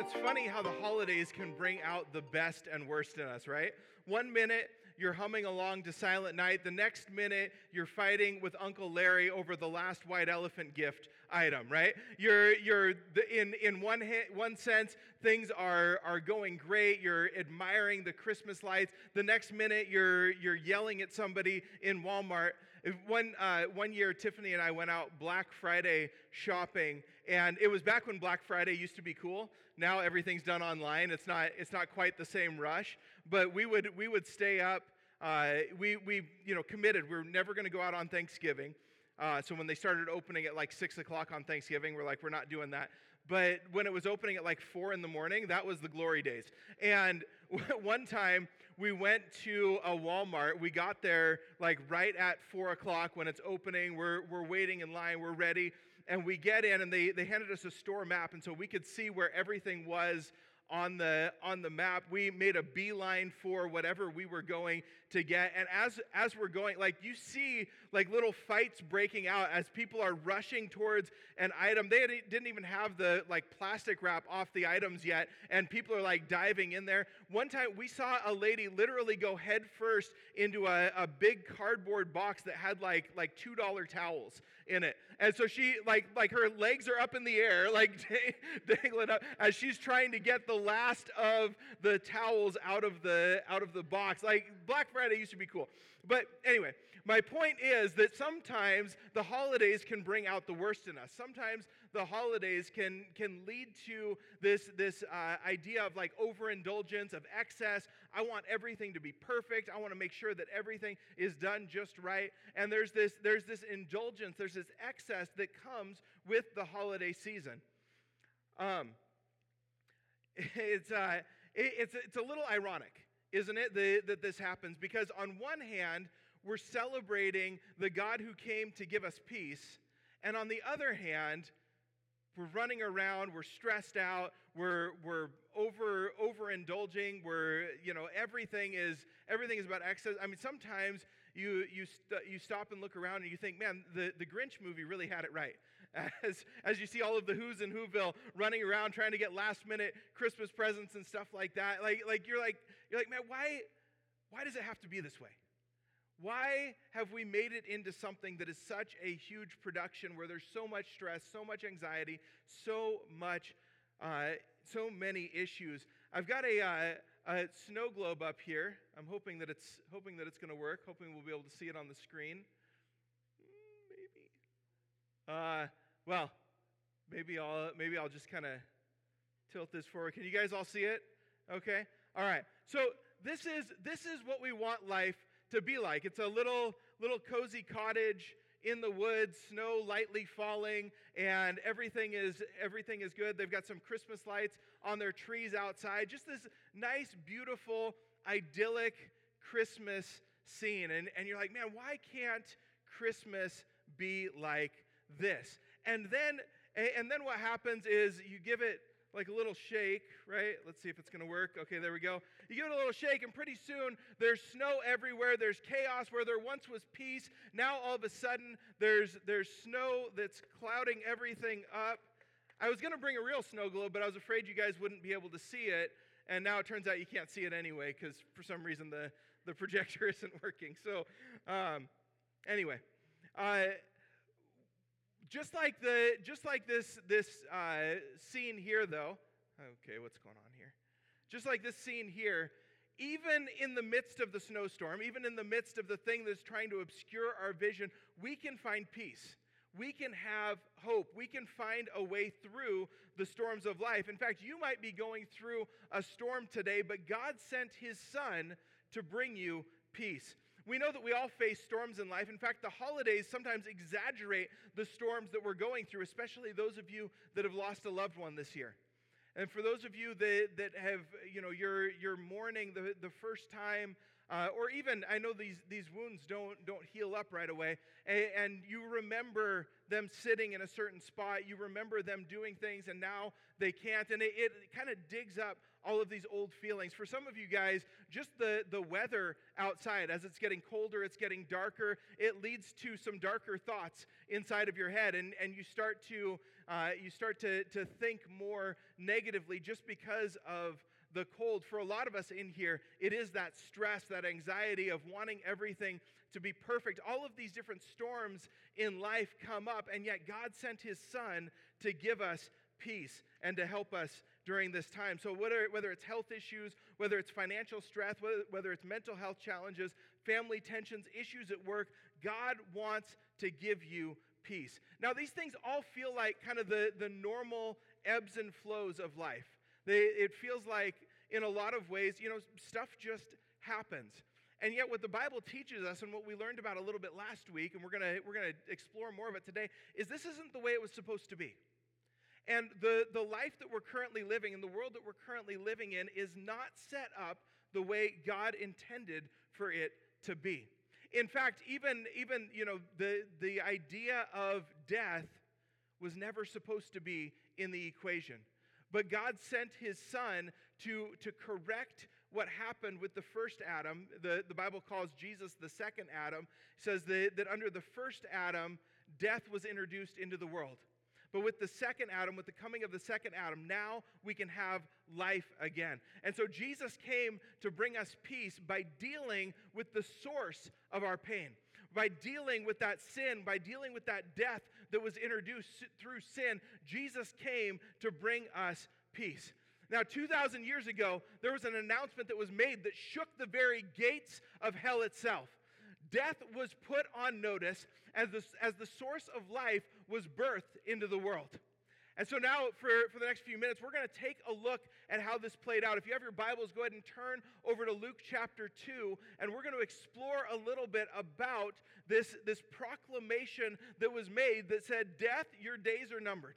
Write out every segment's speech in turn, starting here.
It's funny how the holidays can bring out the best and worst in us, right? One minute, you're humming along to Silent Night. The next minute, you're fighting with Uncle Larry over the last white elephant gift item, right? In one sense, things are going great. You're admiring the Christmas lights. The next minute, you're yelling at somebody in Walmart. One year, Tiffany and I went out Black Friday shopping, and it was back when Black Friday used to be cool. Now everything's done online. It's not quite the same rush, but we would stay up. We committed. We're never going to go out on Thanksgiving. So when they started opening at like 6 o'clock on Thanksgiving, we're like, we're not doing that. But when it was opening at like 4 in the morning, that was the glory days. And one time we went to a Walmart. We got there like right at 4 o'clock when it's opening. We're waiting in line. We're ready. And we get in, and they handed us a store map, and so we could see where everything was on the map. We made a beeline for whatever we were going to get. And as we're going, like you see like little fights breaking out as people are rushing towards an item. They didn't even have the like plastic wrap off the items yet, and people are like diving in there. One time we saw a lady literally go head first into a big cardboard box that had like $2 towels in it. And so she like her legs are up in the air, like dangling up as she's trying to get the last of the towels out of the box. Like Black Friday used to be cool. But anyway, my point is that sometimes the holidays can bring out the worst in us. Sometimes the holidays can lead to this idea of like overindulgence, of excess. I want everything to be perfect. I want to make sure that everything is done just right. And there's this indulgence, there's this excess that comes with the holiday season. It's a little ironic, isn't it, that this happens? Because on one hand, we're celebrating the God who came to give us peace, and on the other hand, we're running around, we're stressed out, we're overindulging, everything is about excess. I mean, sometimes you stop and look around and you think, man, the Grinch movie really had it right. As you see all of the Who's in Whoville running around trying to get last minute Christmas presents and stuff like that. Like you're like, man, why does it have to be this way? Why have we made it into something that is such a huge production where there's so much stress, so much anxiety, so many issues? I've got a snow globe up here. I'm hoping that it's going to work. Hoping we'll be able to see it on the screen. Maybe. Well, maybe I'll just kind of tilt this forward. Can you guys all see it? Okay. All right. So this is what we want life to be like. It's a little cozy cottage in the woods, snow lightly falling, and everything is good. They've got some Christmas lights on their trees outside. Just this nice, beautiful, idyllic Christmas scene. And you're like, man, why can't Christmas be like this? And then what happens is you give it like a little shake, right? Let's see if it's going to work. Okay, there we go. You give it a little shake, and pretty soon there's snow everywhere. There's chaos where there once was peace. Now all of a sudden there's snow that's clouding everything up. I was going to bring a real snow globe, but I was afraid you guys wouldn't be able to see it. And now it turns out you can't see it anyway because for some reason the projector isn't working. So anyway. Just like this scene here, though. Okay, what's going on here? Just like this scene here, even in the midst of the snowstorm, even in the midst of the thing that's trying to obscure our vision, we can find peace. We can have hope. We can find a way through the storms of life. In fact, you might be going through a storm today, but God sent His Son to bring you peace. We know that we all face storms in life. In fact, the holidays sometimes exaggerate the storms that we're going through, especially those of you that have lost a loved one this year. And for those of you that have, you're mourning the first time or even, I know these wounds don't heal up right away, and you remember them sitting in a certain spot, you remember them doing things, and now they can't, and it kind of digs up all of these old feelings. For some of you guys, just the weather outside, as it's getting colder, it's getting darker, it leads to some darker thoughts inside of your head, and you start to think more negatively just because of the cold. For a lot of us in here, it is that stress, that anxiety of wanting everything to be perfect. All of these different storms in life come up, and yet God sent his Son to give us peace and to help us during this time. So whether it's health issues, whether it's financial stress, whether it's mental health challenges, family tensions, issues at work, God wants to give you peace. Now, these things all feel like kind of the normal ebbs and flows of life. It feels like, in a lot of ways, stuff just happens. And yet what the Bible teaches us, and what we learned about a little bit last week, and we're gonna explore more of it today, is this isn't the way it was supposed to be. And the life that we're currently living, and the world that we're currently living in, is not set up the way God intended for it to be. In fact, even the idea of death was never supposed to be in the equation. But God sent his Son to correct what happened with the first Adam. The Bible calls Jesus the second Adam. It says that under the first Adam, death was introduced into the world. But with the second Adam, with the coming of the second Adam, now we can have life again. And so Jesus came to bring us peace by dealing with the source of our pain, by dealing with that sin, by dealing with that death that was introduced through sin. Jesus came to bring us peace. Now, 2,000 years ago, there was an announcement that was made that shook the very gates of hell itself. Death was put on notice as the source of life was birthed into the world. And so now, for the next few minutes, we're going to take a look at how this played out. If you have your Bibles, go ahead and turn over to Luke chapter 2, and we're going to explore a little bit about this proclamation that was made that said, "Death, your days are numbered.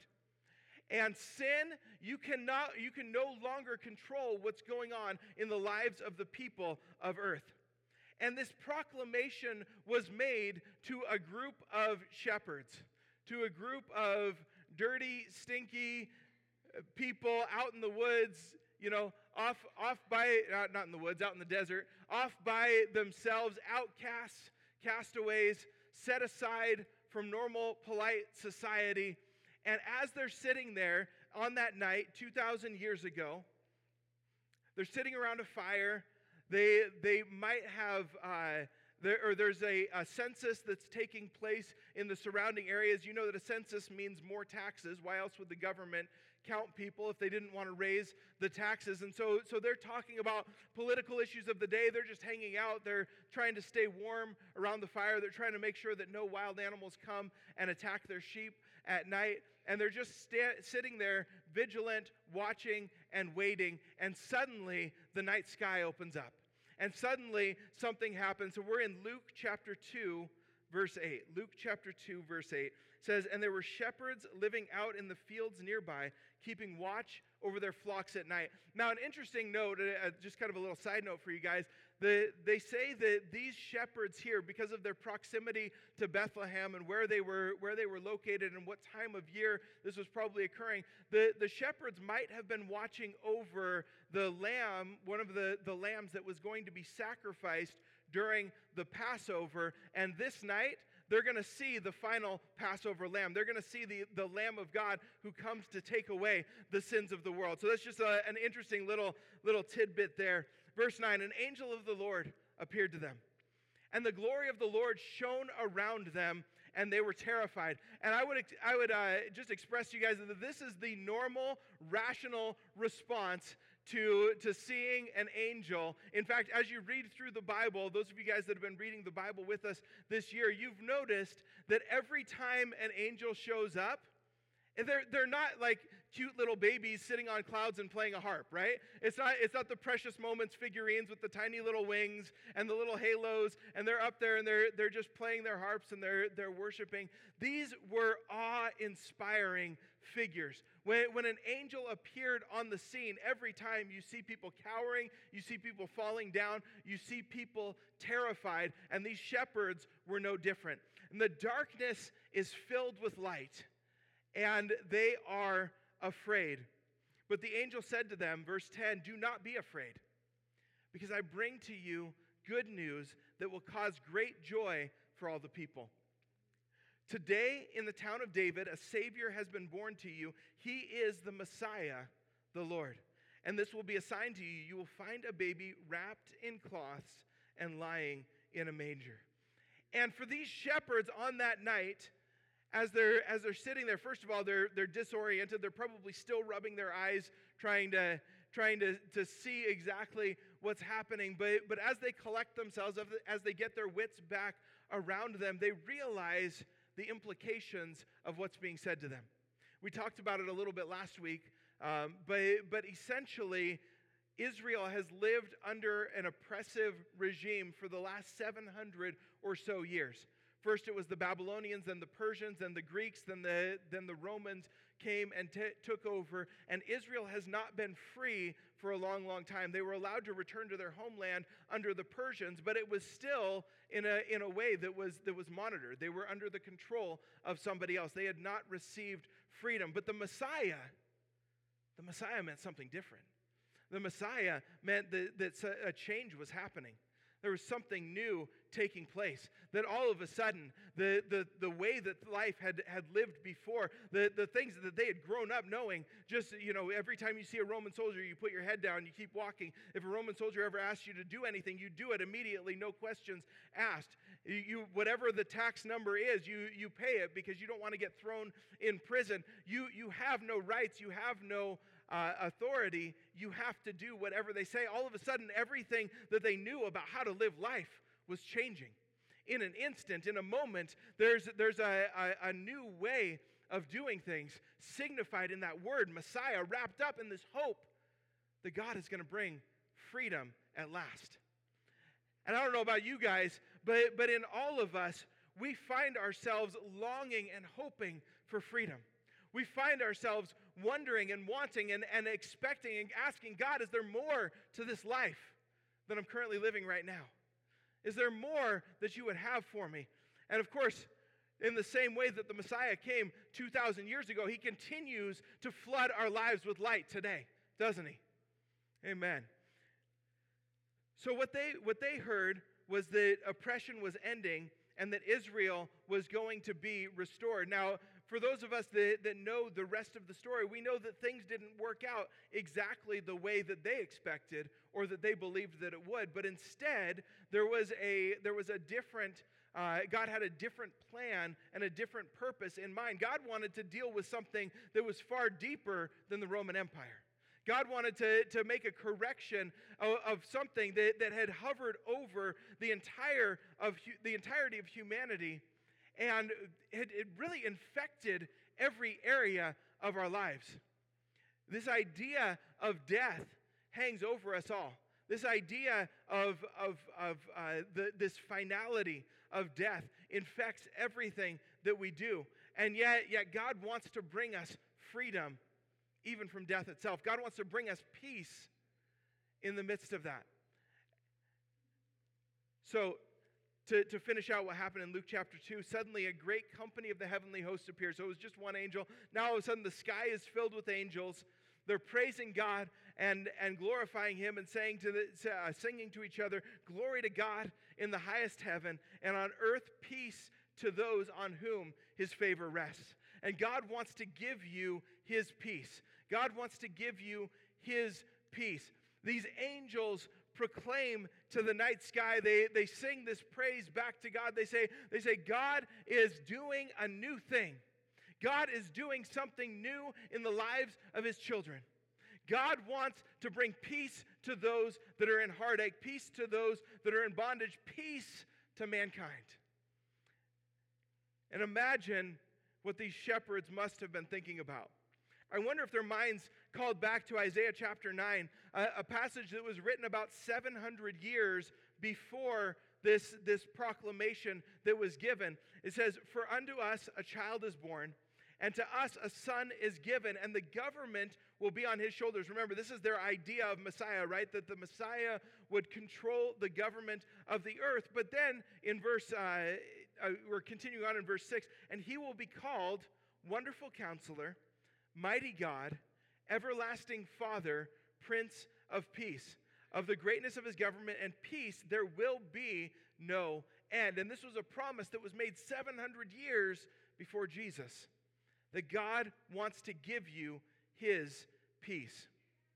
And sin, you can no longer control what's going on in the lives of the people of earth." And this proclamation was made to a group of shepherds, to a group of dirty, stinky people out in the woods, off by, not in the woods, out in the desert, off by themselves, outcasts, castaways, set aside from normal, polite society. And as they're sitting there on that night, 2,000 years ago, they're sitting around a fire. They might have, there's a census that's taking place in the surrounding areas. You know that a census means more taxes. Why else would the government count people if they didn't want to raise the taxes? And so they're talking about political issues of the day. They're just hanging out. They're trying to stay warm around the fire. They're trying to make sure that no wild animals come and attack their sheep at night. And they're just sitting there, vigilant, watching and waiting. And suddenly, the night sky opens up. And suddenly, something happens. So we're in Luke chapter 2, verse 8. Luke chapter 2, verse 8 says, "And there were shepherds living out in the fields nearby, keeping watch over their flocks at night." Now, an interesting note, just kind of a little side note for you guys. They say that these shepherds here, because of their proximity to Bethlehem and where they were located and what time of year this was probably occurring, the shepherds might have been watching over the lamb, one of the lambs that was going to be sacrificed during the Passover. And this night, they're going to see the final Passover lamb. They're going to see the Lamb of God who comes to take away the sins of the world. So that's just an interesting little tidbit there. Verse 9, "An angel of the Lord appeared to them, and the glory of the Lord shone around them, and they were terrified." And I would just express to you guys that this is the normal, rational response to seeing an angel. In fact, as you read through the Bible, those of you guys that have been reading the Bible with us this year, you've noticed that every time an angel shows up, they're not like cute little babies sitting on clouds and playing a harp, right? It's not the Precious Moments figurines with the tiny little wings and the little halos, and they're up there and they're just playing their harps and they're worshiping. These were awe awe-inspiring figures. When an angel appeared on the scene, every time you see people cowering, you see people falling down, you see people terrified, and these shepherds were no different. And the darkness is filled with light, and they are afraid. But the angel said to them, verse 10, "Do not be afraid, because I bring to you good news that will cause great joy for all the people. Today, in the town of David, a Savior has been born to you. He is the Messiah, the Lord. And this will be a sign to you. You will find a baby wrapped in cloths and lying in a manger." And for these shepherds on that night, as they're sitting there, first of all, they're disoriented. They're probably still rubbing their eyes, trying to see exactly what's happening. But as they collect themselves, as they get their wits back around them, they realize the implications of what's being said to them. We talked about it a little bit last week, but essentially, Israel has lived under an oppressive regime for the last 700 or so years. First it was the Babylonians, then the Persians, then the Greeks, then the Romans came and took over. And Israel has not been free for a long, long time. They were allowed to return to their homeland under the Persians, but it was still in a way that was monitored. They were under the control of somebody else. They had not received freedom. But the Messiah meant something different. The Messiah meant that a change was happening. There was something new taking place. That all of a sudden, the way that life had lived before, the things that they had grown up knowing, just, every time you see a Roman soldier, you put your head down, you keep walking. If a Roman soldier ever asks you to do anything, you do it immediately, no questions asked. Whatever the tax number is, you pay it because you don't want to get thrown in prison. You have no rights, you have no authority. You have to do whatever they say. All of a sudden, everything that they knew about how to live life was changing. In an instant, in a moment, there's a new way of doing things signified in that word, Messiah, wrapped up in this hope that God is going to bring freedom at last. And I don't know about you guys, but in all of us, we find ourselves longing and hoping for freedom. We find ourselves wondering and wanting and expecting and asking, God, is there more to this life than I'm currently living right now? Is there more that you would have for me? And of course, in the same way that the Messiah came 2,000 years ago, he continues to flood our lives with light today, doesn't he? Amen. So what they heard was that oppression was ending and that Israel was going to be restored. Now, for those of us that know the rest of the story, we know that things didn't work out exactly the way that they expected or that they believed that it would. But instead, there was a different, God had a different plan and a different purpose in mind. God wanted to deal with something that was far deeper than the Roman Empire. God wanted to make a correction of something that had hovered over the entirety of humanity, and it really infected every area of our lives. This idea of death hangs over us all. This idea of this finality of death infects everything that we do. And yet God wants to bring us freedom even from death itself. God wants to bring us peace in the midst of that. So, to finish out what happened in Luke chapter 2, suddenly a great company of the heavenly host appeared. So it was just one angel. Now all of a sudden the sky is filled with angels. They're praising God and glorifying him and singing to each other, "Glory to God in the highest heaven, and on earth peace to those on whom his favor rests." And God wants to give you his peace. God wants to give you his peace. These angels proclaim to the night sky. They sing this praise back to God. They say, God is doing a new thing. God is doing something new in the lives of his children. God wants to bring peace to those that are in heartache, peace to those that are in bondage, peace to mankind. And imagine what these shepherds must have been thinking about. I wonder if their minds called back to Isaiah chapter 9, a passage that was written about 700 years before this proclamation that was given. It says, "For unto us a child is born, And to us a son is given, and the government will be on his shoulders. Remember, this is their idea of Messiah, right? That the Messiah would control the government of the earth. But then in we're continuing on in verse 6, and he will be called Wonderful Counselor, Mighty God, Everlasting Father, Prince of Peace. Of the greatness of his government and peace, there will be no end. And this was a promise that was made 700 years before Jesus, that God wants to give you his peace.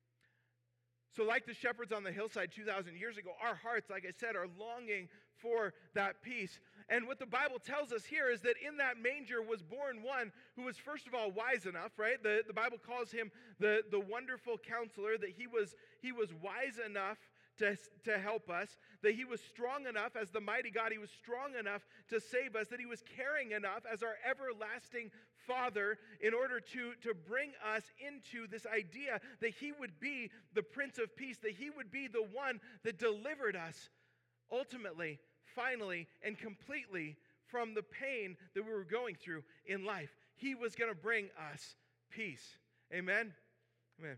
So like the shepherds on the hillside 2,000 years ago, our hearts, like I said, are longing for that peace. And what the Bible tells us here is that in that manger was born one who was, first of all, wise enough, right? The Bible calls him the wonderful counselor, that he was wise enough to help us, that he was strong enough as the mighty God, he was strong enough to save us, that he was caring enough as our everlasting Father in order to bring us into this idea that he would be the Prince of Peace, that he would be the one that delivered us ultimately, finally, and completely from the pain that we were going through in life. He was going to bring us peace. Amen? Amen.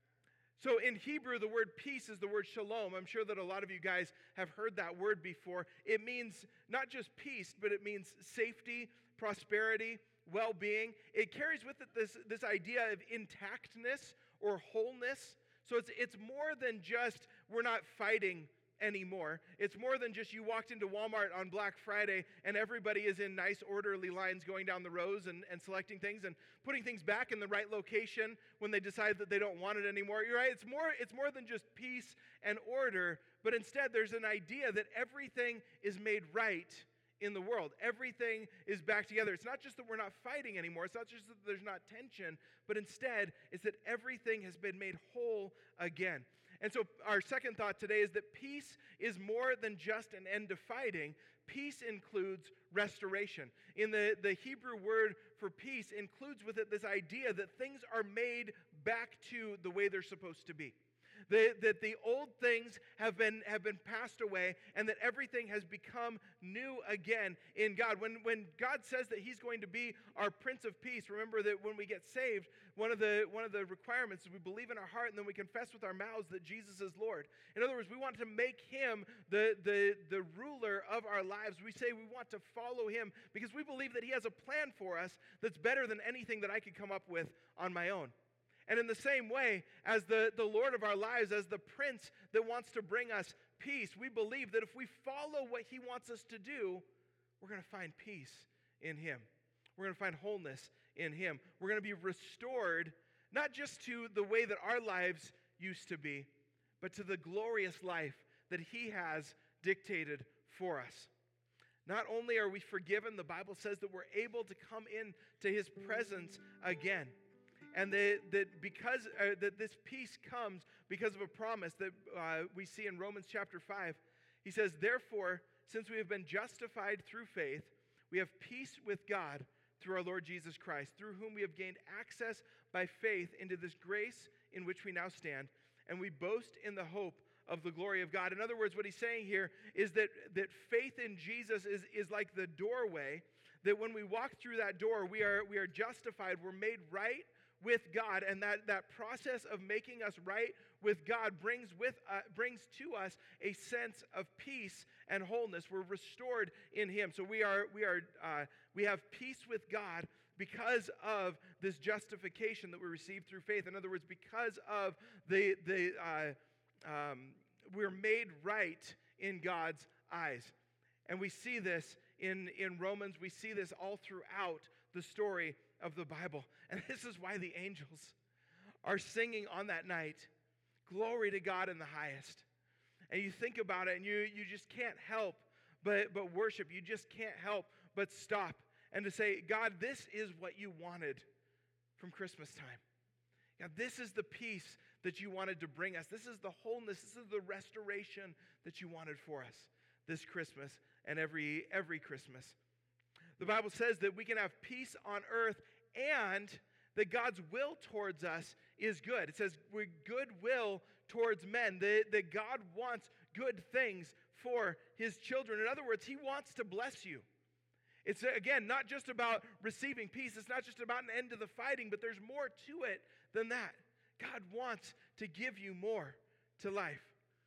So in Hebrew, the word peace is the word shalom. I'm sure that a lot of you guys have heard that word before. It means not just peace, but it means safety, prosperity, well-being. It carries with it this idea of intactness or wholeness. So it's more than just we're not fighting anymore. It's more than just you walked into Walmart on Black Friday and everybody is in nice orderly lines going down the rows and selecting things and putting things back in the right location when they decide that they don't want it anymore. You're right. It's more than just peace and order, but instead there's an idea that everything is made right in the world. Everything is back together. It's not just that we're not fighting anymore. It's not just that there's not tension, but instead it's that everything has been made whole again. And so our second thought today is that peace is more than just an end to fighting. Peace includes restoration. In the Hebrew word for peace includes with it this idea that things are made back to the way they're supposed to be. That the old things have been passed away and that everything has become new again in God. When God says that he's going to be our Prince of Peace, remember that when we get saved, one of the requirements is we believe in our heart and then we confess with our mouths that Jesus is Lord. In other words, we want to make him the ruler of our lives. We say we want to follow him because we believe that he has a plan for us that's better than anything that I could come up with on my own. And in the same way, as the Lord of our lives, as the Prince that wants to bring us peace, we believe that if we follow what he wants us to do, we're going to find peace in him. We're going to find wholeness in him. We're going to be restored, not just to the way that our lives used to be, but to the glorious life that he has dictated for us. Not only are we forgiven, the Bible says that we're able to come into his presence again. And that because that this peace comes because of a promise that we see in Romans chapter 5. He says, therefore, since we have been justified through faith, we have peace with God through our Lord Jesus Christ, through whom we have gained access by faith into this grace in which we now stand, and we boast in the hope of the glory of God. In other words, what he's saying here is that faith in Jesus is like the doorway, that when we walk through that door, we are justified, we're made right with God, and that process of making us right with God brings to us a sense of peace and wholeness. We're restored in him. So we have peace with God because of this justification that we receive through faith. In other words, because of we're made right in God's eyes. And we see this in Romans. We see this all throughout the story of the Bible. And this is why the angels are singing on that night, glory to God in the highest. And you think about it and you just can't help but worship. You just can't help but stop and to say, God, this is what you wanted from Christmas time. God, this is the peace that you wanted to bring us. This is the wholeness. This is the restoration that you wanted for us this Christmas and every Christmas. The Bible says that we can have peace on earth and that God's will towards us is good. It says we're goodwill towards men, that God wants good things for his children. In other words, he wants to bless you. It's, again, not just about receiving peace. It's not just about an end to the fighting, but there's more to it than that. God wants to give you more to life.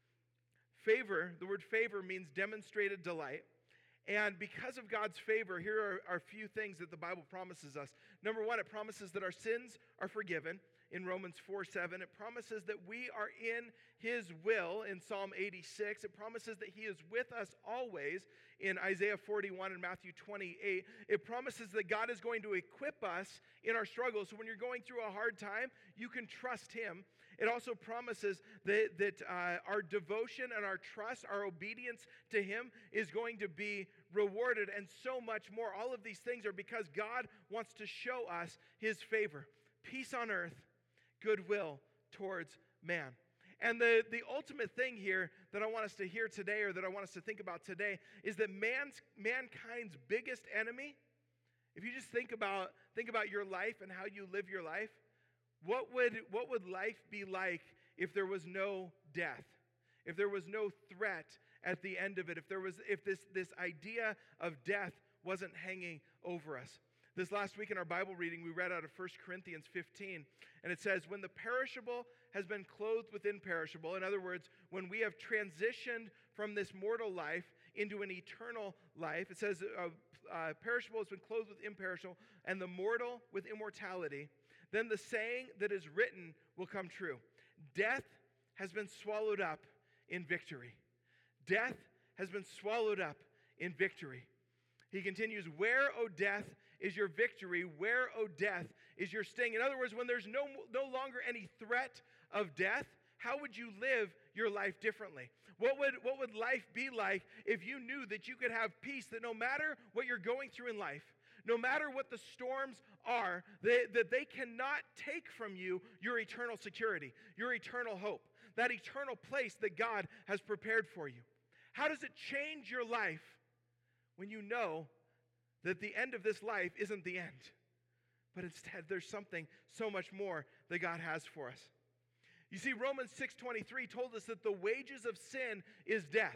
Favor, the word favor means demonstrated delight. And because of God's favor, here are a few things that the Bible promises us. Number one, it promises that our sins are forgiven in Romans 4:7. It promises that we are in His will in Psalm 86. It promises that He is with us always in Isaiah 41 and Matthew 28. It promises that God is going to equip us in our struggles. So when you're going through a hard time, you can trust Him. It also promises that our devotion and our trust, our obedience to Him is going to be rewarded, and so much more. All of these things are because God wants to show us His favor. Peace on earth, goodwill towards man. And the ultimate thing here that I want us to hear today, or that I want us to think about today, is that mankind's biggest enemy, if you just think about your life and how you live your life, what would life be like if there was no death? If there was no threat at the end of it? If this idea of death wasn't hanging over us? This last week in our Bible reading, we read out of 1 Corinthians 15, and it says, when the perishable has been clothed with imperishable, in other words, when we have transitioned from this mortal life into an eternal life, it says, perishable has been clothed with imperishable, and the mortal with immortality, then the saying that is written will come true. Death has been swallowed up in victory. Death has been swallowed up in victory. He continues, where, O death, is your victory? Where, O death, is your sting? In other words, when there's no longer any threat of death, how would you live your life differently? What would life be like if you knew that you could have peace, that no matter what you're going through in life, no matter what the storms are, that they cannot take from you your eternal security, your eternal hope, that eternal place that God has prepared for you? How does it change your life when you know that the end of this life isn't the end, but instead there's something so much more that God has for us? You see, Romans 6:23 told us that the wages of sin is death.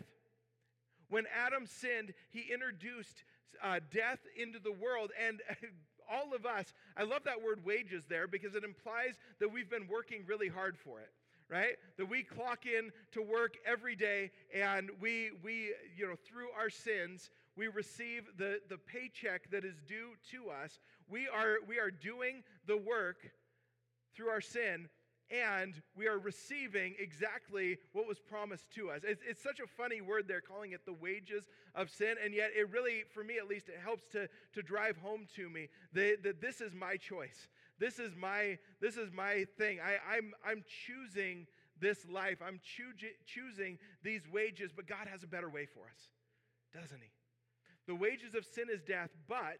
When Adam sinned, he introduced death into the world, and all of us, I love that word wages there because it implies that we've been working really hard for it, right? That we clock in to work every day, and we through our sins, we receive the paycheck that is due to us. We are doing the work through our sin, and we are receiving exactly what was promised to us. It's such a funny word there, calling it the wages of sin, and yet it really, for me at least, it helps to drive home to me that this is my choice. This is my thing. I'm choosing this life. I'm choosing these wages, but God has a better way for us, doesn't He? The wages of sin is death, but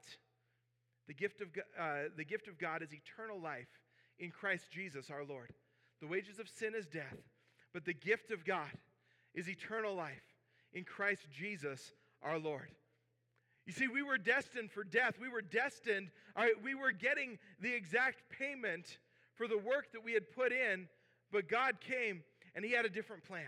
the gift of God is eternal life in Christ Jesus our Lord. The wages of sin is death, but the gift of God is eternal life in Christ Jesus our Lord. You see, we were destined for death. We were destined, we were getting the exact payment for the work that we had put in, but God came and He had a different plan.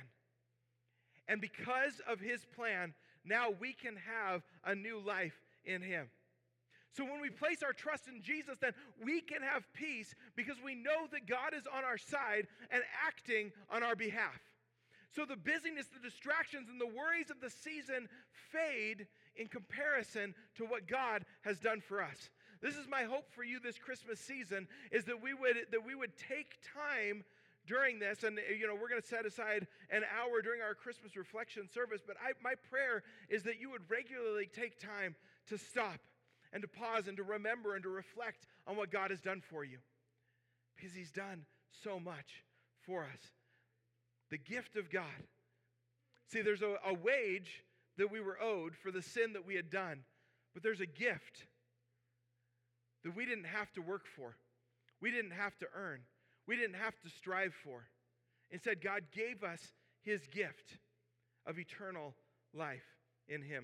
And because of His plan, now we can have a new life in Him. So when we place our trust in Jesus, then we can have peace because we know that God is on our side and acting on our behalf. So the busyness, the distractions, and the worries of the season fade in comparison to what God has done for us. This is my hope for you this Christmas season, is that we would take time during this, and we're going to set aside an hour during our Christmas reflection service, but my prayer is that you would regularly take time to stop and to pause and to remember and to reflect on what God has done for you, because He's done so much for us. The gift of God. See, there's a wage that we were owed for the sin that we had done, but there's a gift that we didn't have to work for. We didn't have to earn. We didn't have to strive for. Instead, God gave us His gift of eternal life in Him.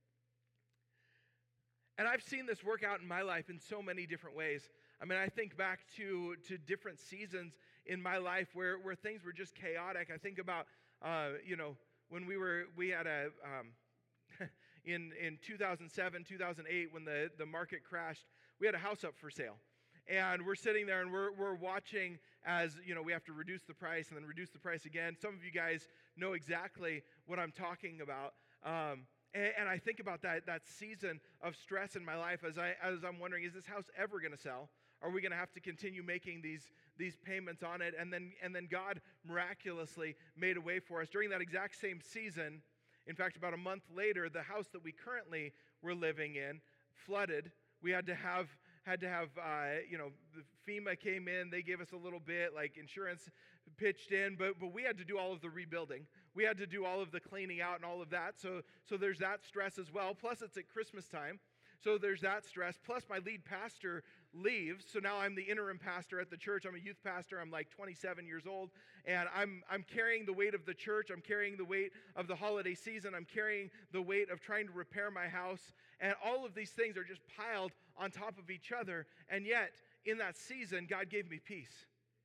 And I've seen this work out in my life in so many different ways. I mean, I think back to different seasons in my life where things were just chaotic. I think about, when we had a, in 2007, 2008, when the market crashed, we had a house up for sale. And we're sitting there and we're watching as, we have to reduce the price and then reduce the price again. Some of you guys know exactly what I'm talking about. And I think about that season of stress in my life as I'm wondering, is this house ever going to sell? Are we going to have to continue making these payments on it? And then God miraculously made a way for us. During that exact same season, in fact, about a month later, the house that we currently were living in flooded. We had to have the FEMA came in, they gave us a little bit, like insurance pitched in, but we had to do all of the rebuilding. We had to do all of the cleaning out and all of that. So there's that stress as well. Plus it's at Christmas time. So there's that stress. Plus my lead pastor leaves. So now I'm the interim pastor at the church. I'm a youth pastor. I'm like 27 years old. And I'm carrying the weight of the church. I'm carrying the weight of the holiday season. I'm carrying the weight of trying to repair my house. And all of these things are just piled on top of each other. And yet, in that season, God gave me peace.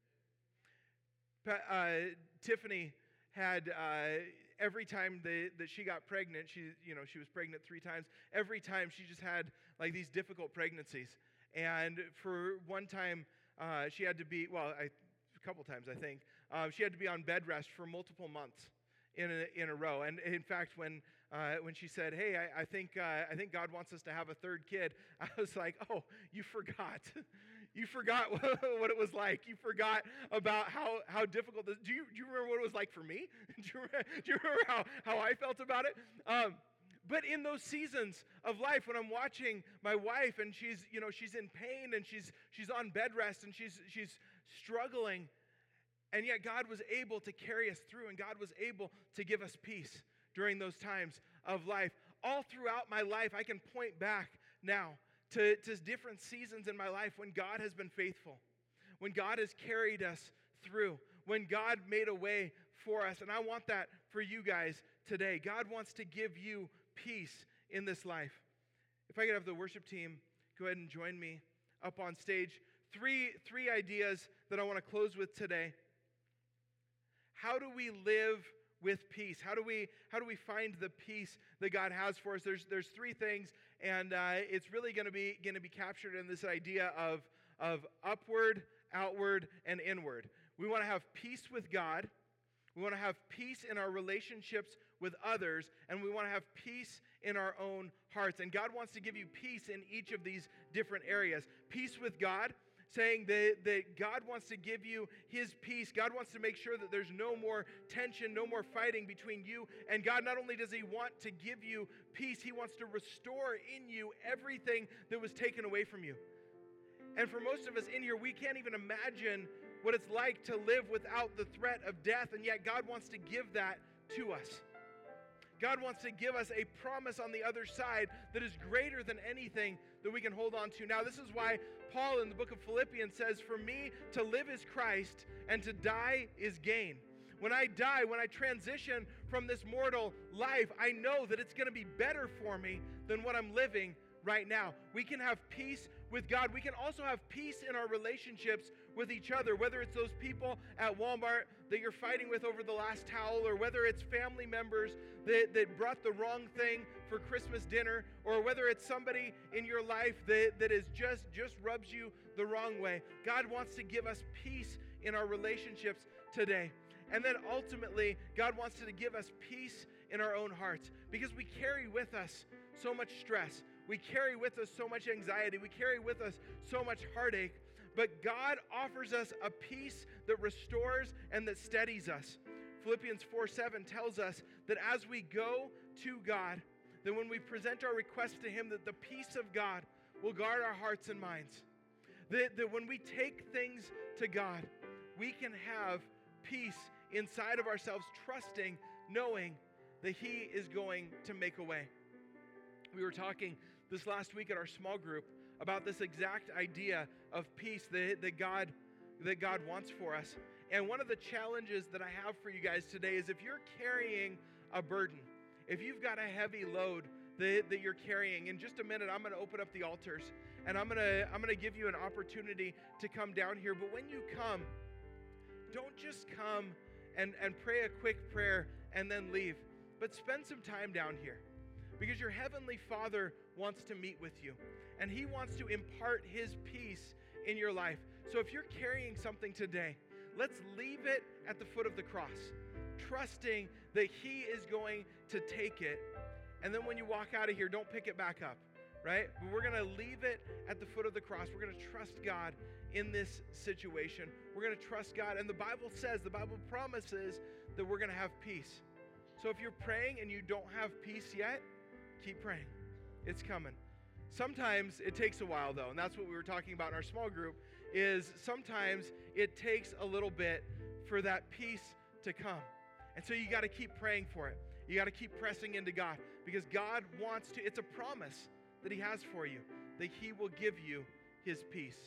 Tiffany had every time that she got pregnant, she was pregnant 3 times. Every time she just had like these difficult pregnancies. And for one time, she had to be, a couple times I think, she had to be on bed rest for multiple months in a row. And in fact, when she said, "Hey, I think God wants us to have a third kid," I was like, "Oh, you forgot." You forgot what it was like. You forgot about how difficult this. Do you remember what it was like for me? Do you remember how I felt about it? But in those seasons of life, when I'm watching my wife and she's in pain and she's on bed rest and she's struggling, and yet God was able to carry us through, and God was able to give us peace during those times of life. All throughout my life, I can point back now to different seasons in my life when God has been faithful, when God has carried us through, when God made a way for us. And I want that for you guys today. God wants to give you peace in this life. If I could have the worship team go ahead and join me up on stage. Three ideas that I want to close with today. How do we live with peace? How do we find the peace that God has for us? There's 3 things, and it's really going to be captured in this idea of upward, outward, and inward. We want to have peace with God. We want to have peace in our relationships with others, and we want to have peace in our own hearts. And God wants to give you peace in each of these different areas. Peace with God, saying that God wants to give you His peace. God wants to make sure that there's no more tension, no more fighting between you and God. Not only does He want to give you peace, He wants to restore in you everything that was taken away from you. And for most of us in here, we can't even imagine what it's like to live without the threat of death, and yet God wants to give that to us. God wants to give us a promise on the other side that is greater than anything that we can hold on to. Now, this is why Paul in the book of Philippians says, "For me to live is Christ, and to die is gain." When I die, when I transition from this mortal life, I know that it's going to be better for me than what I'm living right now. We can have peace with God. We can also have peace in our relationships with each other, whether it's those people at Walmart that you're fighting with over the last towel, or whether it's family members that brought the wrong thing for Christmas dinner, or whether it's somebody in your life that is just rubs you the wrong way. God wants to give us peace in our relationships today. And then ultimately, God wants to give us peace in our own hearts, because we carry with us so much stress. We carry with us so much anxiety. We carry with us so much heartache. But God offers us a peace that restores and that steadies us. Philippians 4:7 tells us that as we go to God, that when we present our requests to Him, that the peace of God will guard our hearts and minds. That when we take things to God, we can have peace inside of ourselves, trusting, knowing that He is going to make a way. We were talking this last week at our small group about this exact idea of peace that God wants for us. And one of the challenges that I have for you guys today is, if you're carrying a burden, if you've got a heavy load that you're carrying, in just a minute I'm going to open up the altars, and I'm going to give you an opportunity to come down here. But when you come, don't just come and pray a quick prayer and then leave, but spend some time down here. Because your heavenly Father wants to meet with you, and He wants to impart His peace in your life. So if you're carrying something today, let's leave it at the foot of the cross, trusting that He is going to take it. And then when you walk out of here, don't pick it back up, right? But we're going to leave it at the foot of the cross. We're going to trust God in this situation. We're going to trust God. And the Bible promises that we're going to have peace. So if you're praying and you don't have peace yet, keep praying. It's coming. Sometimes it takes a while, though, and that's what we were talking about in our small group, is sometimes it takes a little bit for that peace to come. And so you got to keep praying for it. You got to keep pressing into God, because God wants to, it's a promise that He has for you, that He will give you His peace.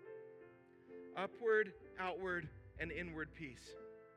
Upward, outward, and inward peace.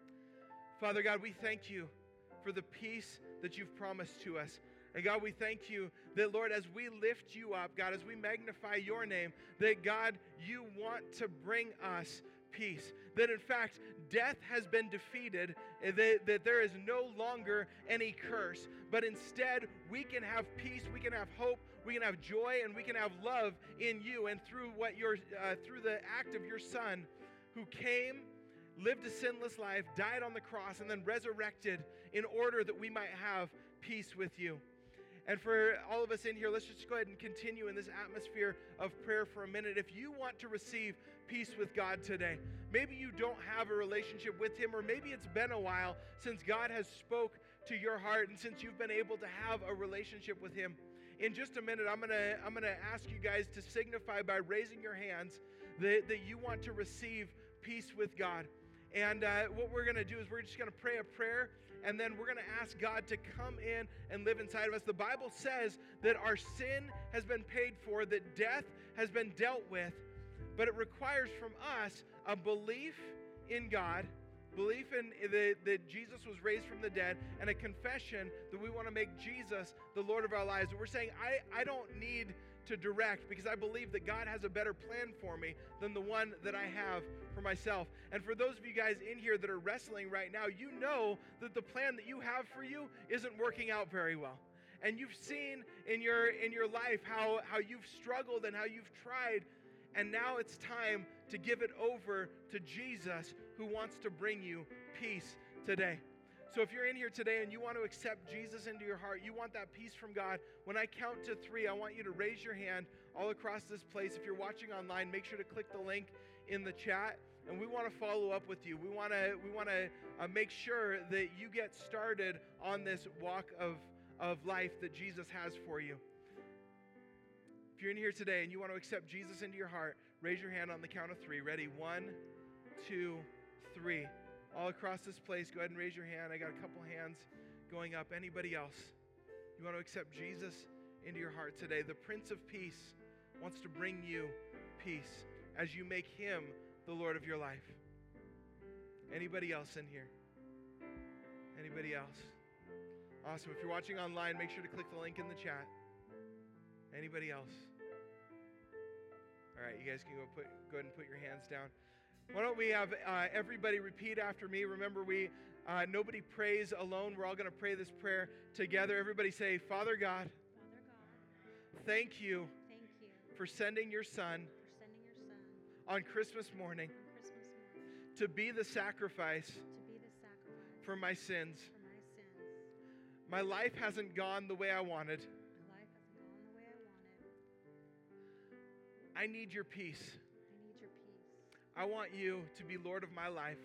Father God, we thank you for the peace that you've promised to us. And God, we thank you that, Lord, as we lift you up, God, as we magnify your name, that, God, you want to bring us peace. That, in fact, death has been defeated, that there is no longer any curse, but instead we can have peace, we can have hope, we can have joy, and we can have love in you, and through through the act of your Son, who came, lived a sinless life, died on the cross, and then resurrected in order that we might have peace with you. And for all of us in here, let's just go ahead and continue in this atmosphere of prayer for a minute. If you want to receive peace with God today, maybe you don't have a relationship with Him, or maybe it's been a while since God has spoke to your heart and since you've been able to have a relationship with Him. In just a minute, I'm gonna ask you guys to signify by raising your hands that you want to receive peace with God. And what we're going to do is we're just going to pray a prayer, and then we're going to ask God to come in and live inside of us. The Bible says that our sin has been paid for, that death has been dealt with, but it requires from us a belief in God, belief in that Jesus was raised from the dead, and a confession that we want to make Jesus the Lord of our lives. And we're saying, I don't need to direct, because I believe that God has a better plan for me than the one that I have for myself. And for those of you guys in here that are wrestling right now, you know that the plan that you have for you isn't working out very well. And you've seen in your life how you've struggled and how you've tried, and now it's time to give it over to Jesus, who wants to bring you peace today. So if you're in here today and you want to accept Jesus into your heart, you want that peace from God, when I count to 3, I want you to raise your hand all across this place. If you're watching online, make sure to click the link in the chat, and we want to follow up with you. We want to make sure that you get started on this walk of life that Jesus has for you. If you're in here today and you want to accept Jesus into your heart, raise your hand on the count of 3. Ready? 1, 2, 3. All across this place, go ahead and raise your hand. I got a couple hands going up. Anybody else? You want to accept Jesus into your heart today? The Prince of Peace wants to bring you peace as you make Him the Lord of your life. Anybody else in here? Anybody else? Awesome. If you're watching online, make sure to click the link in the chat. Anybody else? All right, you guys can go ahead and put your hands down. Why don't we have everybody repeat after me? Remember, nobody prays alone. We're all going to pray this prayer together. Everybody say, Father God, thank you for sending your Son on Christmas morning to be the sacrifice for my sins. My life hasn't gone the way I wanted. I need your peace. I want you to be Lord of my life.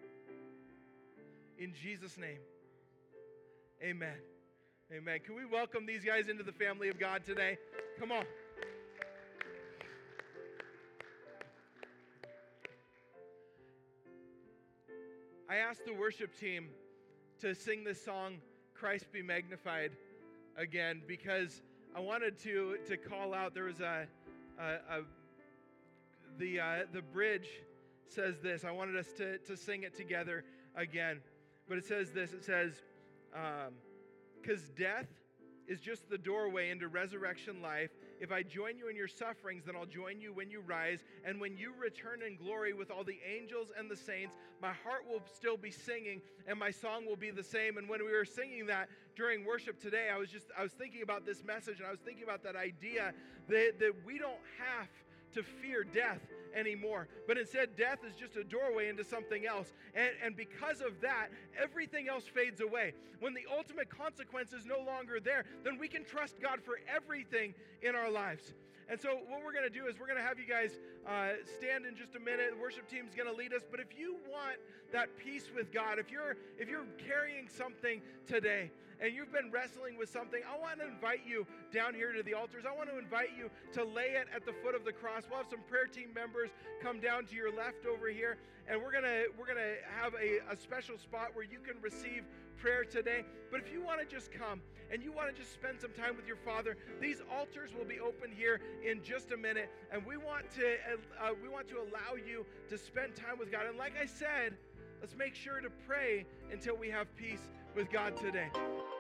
In Jesus' name, amen. Amen. Can we welcome these guys into the family of God today? Come on. I asked the worship team to sing this song, Christ Be Magnified, again, because I wanted to call out, there was the bridge says this. I wanted us to sing it together again. But it says this. It says, because death is just the doorway into resurrection life. If I join you in your sufferings, then I'll join you when you rise. And when you return in glory with all the angels and the saints, my heart will still be singing and my song will be the same. And when we were singing that during worship today, I was thinking about this message, and I was thinking about that idea that we don't have to fear death anymore, but instead death is just a doorway into something else, and because of that, everything else fades away. When the ultimate consequence is no longer there, then we can trust God for everything in our lives. And so what we're going to do is we're going to have you guys stand in just a minute. The worship team's going to lead us, but if you want that peace with God, if you're carrying something today and you've been wrestling with something, I want to invite you down here to the altars. I want to invite you to lay it at the foot of the cross. We'll have some prayer team members come down to your left over here, and we're gonna have a special spot where you can receive prayer today. But if you want to just come and you want to just spend some time with your Father, these altars will be open here in just a minute, and we want to allow you to spend time with God. And like I said, let's make sure to pray until we have peace with God today.